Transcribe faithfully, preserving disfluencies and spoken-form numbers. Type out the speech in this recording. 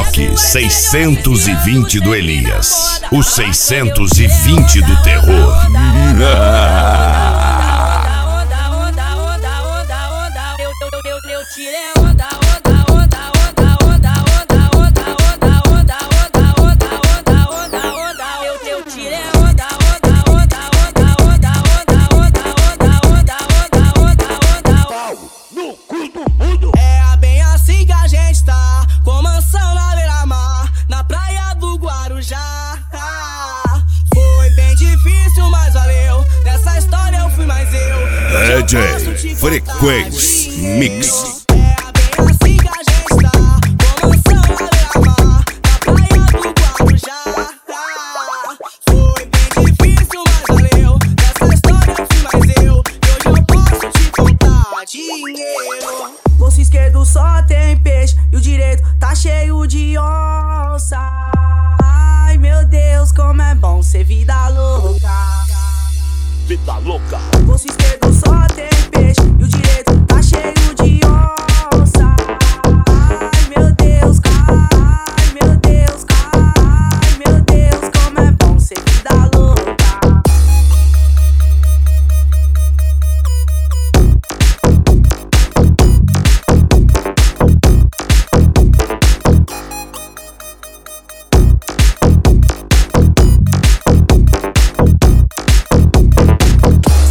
Rock seiscentos e vinte do Elias. O seiscentos e vinte do terror. É bem assim que a gente tá, com mansão na beira-mar, na praia do Guarujá. Foi bem difícil, mas valeu. Nessa história eu fui mais eu. D J Frequência Mix. Bolso esquerdo só tem peixe e o direito tá cheio de onça. Ai meu Deus, como é bom ser vida louca. Vida louca. Bolso esquerdo